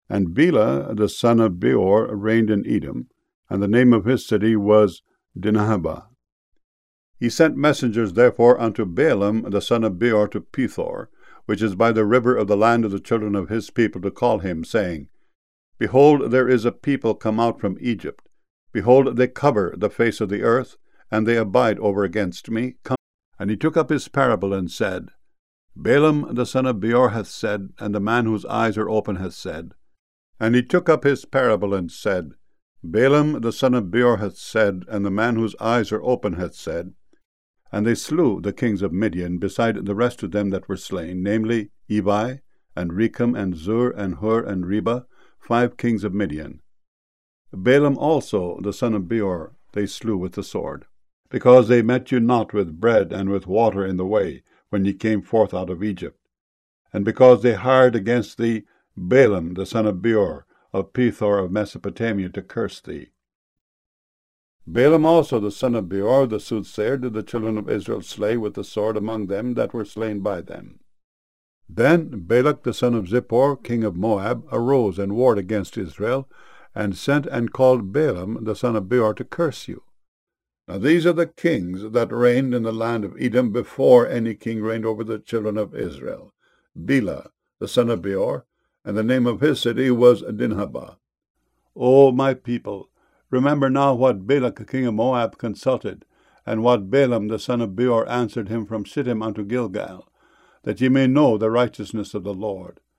And Bela the son of Beor reigned in Edom, and the name of his city was Dinhabah. He sent messengers therefore unto Balaam the son of Beor to Pethor, which is by the river of the land of the children of his people, to call him, saying, Behold, there is a people come out from Egypt. Behold, they cover the face of the earth, and they abide over against me. Come. And he took up his parable, and said, Balaam the son of Beor hath said, and the man whose eyes are open hath said. And he took up his parable, and said, Balaam the son of Beor hath said, and the man whose eyes are open hath said. And they slew the kings of Midian, beside the rest of them that were slain, namely Evi, and Rechem, and Zur, and Hur, and Reba, 5 kings of Midian. Balaam also the son of Beor they slew with the sword, because they met you not with bread and with water in the way, when ye came forth out of Egypt, and because they hired against thee Balaam the son of Beor of Pethor of Mesopotamia to curse thee. Balaam also the son of Beor the soothsayer did the children of Israel slay with the sword among them that were slain by them. Then Balak the son of Zippor, king of Moab, arose and warred against Israel, and sent and called Balaam the son of Beor to curse you. Now these are the kings that reigned in the land of Edom before any king reigned over the children of Israel. Bela the son of Beor, and the name of his city was Dinhabah. O my people, remember now what Balak king of Moab consulted, and what Balaam the son of Beor answered him from Shittim unto Gilgal, that ye may know the righteousness of the Lord.